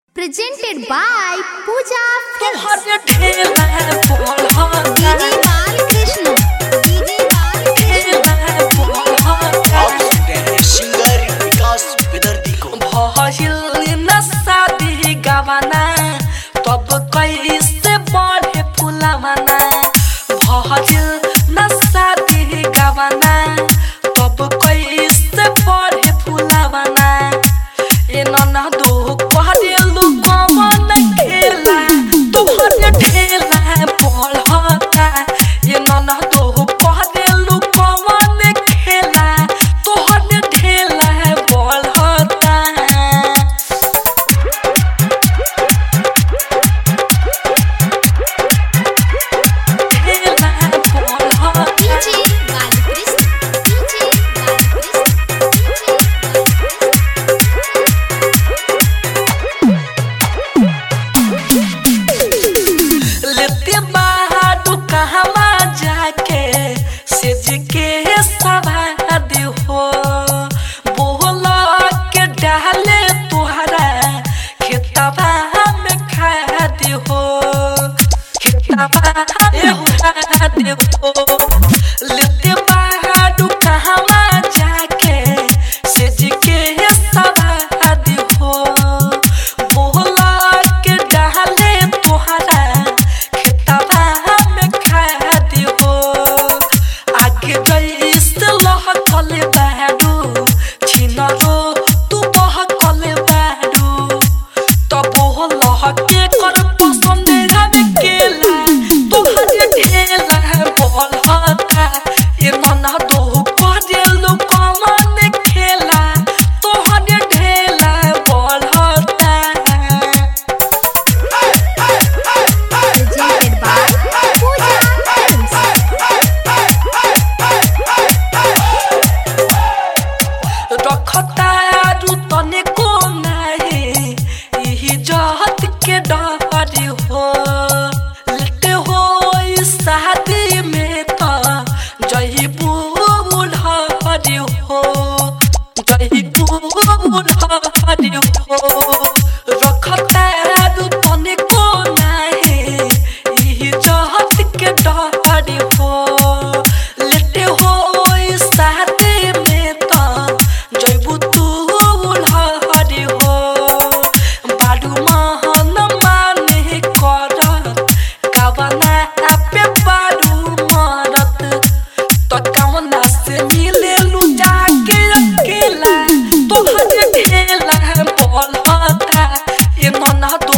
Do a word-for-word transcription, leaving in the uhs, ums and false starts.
Presented by Pooja Films. D J Balkrishna. D J Balkrishna. आप सुन रहे हैं सिंगर विकास विदर्दी को। शादी गवाना तब कैसे बढ़े फुलावाना भजिल न शादी गवाना तब कैसे बढ़े फुलावाना ए नना दो कहलू कमन खेला तोहर ढेला पढ़ता ए नना दो कहलू कमन खेला तोहर ढेला पढ़ता D J Balkrishna. D J लेते बाहर कहवा जाके सेज के सवाद हो बोला के डाले तुहरा खेतवा में खाद हो खेतवा में खाद हो लेते बाहर कहवा जाके सेज के सवाद हो बोला के डाले तुहरा खेतवा में खाद हो आगे जैस लहकल बारू छिनरो तू बहकल बारू तब लहके कर पसंद हवे केला तोहर ढेला बोलता ए मना दो करेलू कमन खेला तोहर ढेला बोलता Presented by Pooja Films. रखता तने को नहीं यही जहत के डर हो लेते हो इस शादी में तो जही बूढ़ हो जही बूढ़ हो रखता तने को नहीं यही जहत के डर हो लेते हो इस शादी में तो जयबू तू उल्हारी हो बाडू महन माने करत कवना पे बाडू मरत तो कवना से मिले लू जाके अकेला तोहर ढेला बोलता ये मना